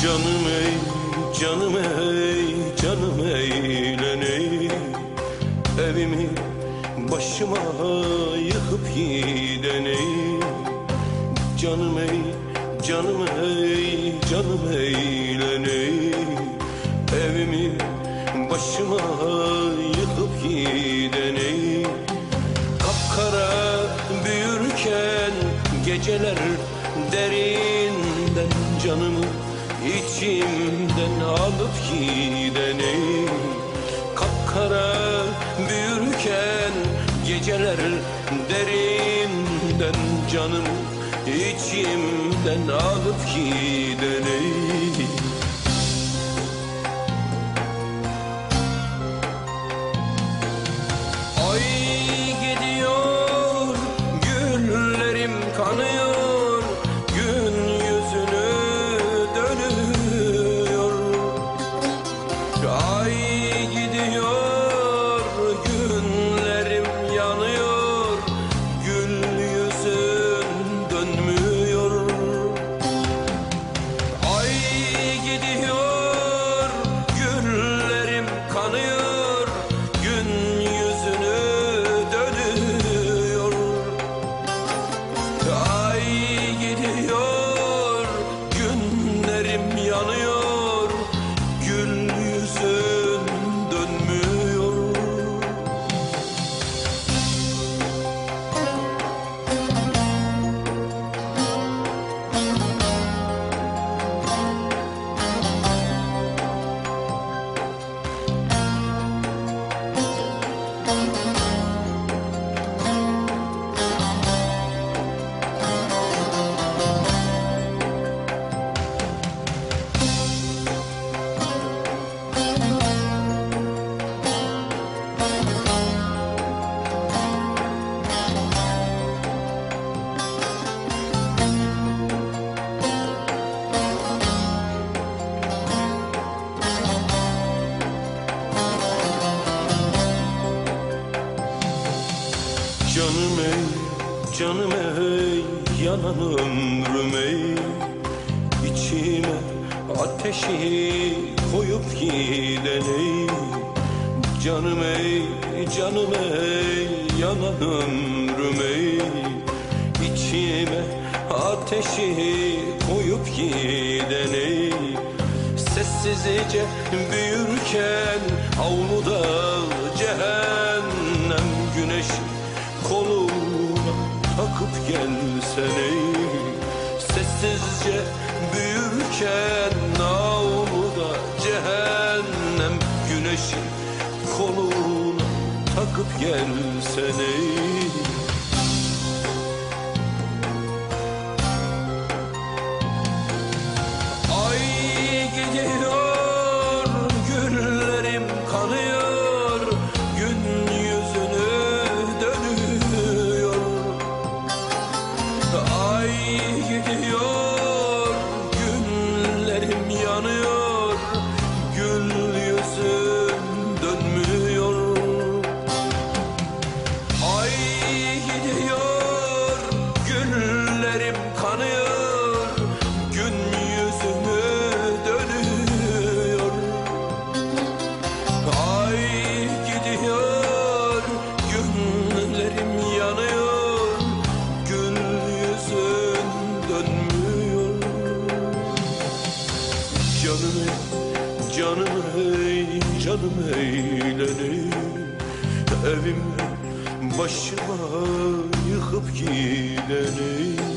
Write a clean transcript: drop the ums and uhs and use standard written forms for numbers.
Canım ey, canım ey, canım eğleney. Evimi başıma yıkıp gideney. Canım ey, canım ey, canım eğleney. Evimi başıma yıkıp gideney. Kapkara büyürken geceler derinden canımı içimden alıp gideney. Kapkara büyürken geceler derinden canımı içimden alıp gideney. Kanıyor, gün yüzünü dönüyor. Ay gidiyor, günlerim yanıyor. Gül yüzün dönmüyor. Ay gidiyor, günlerim kanıyor. Gün yüzünü dönüyor. Ay gidiyor, günlerim yanıyor, gül yüzün dönmüyor. Canım ey, canım ey, yanan ömrüm ey. İçime ateşi koyup gideney. Canım ey, canım ey, yanan ömrüm ey. İçime ateşi koyup gideney. Sessizce büyürken avluda cehennem güneşi koluna takıp gelsene. Sessizce büyürken avluda cehennem güneşi koluna takıp gelsene. Ay gidiyor, günlerim kanıyor, gün yüzünü dönüyor. Ay gidiyor, günlerim yanıyor, gül yüzün dönmüyor. Ay gidiyor, günlerim kanıyor, gün yüzümü dönüyor. Ay gidiyor, günlerim yanıyor, gül yüzün dönmüyor. Canım ey, canım ey, canım eğleney. Evimi başıma yıkıp gideney.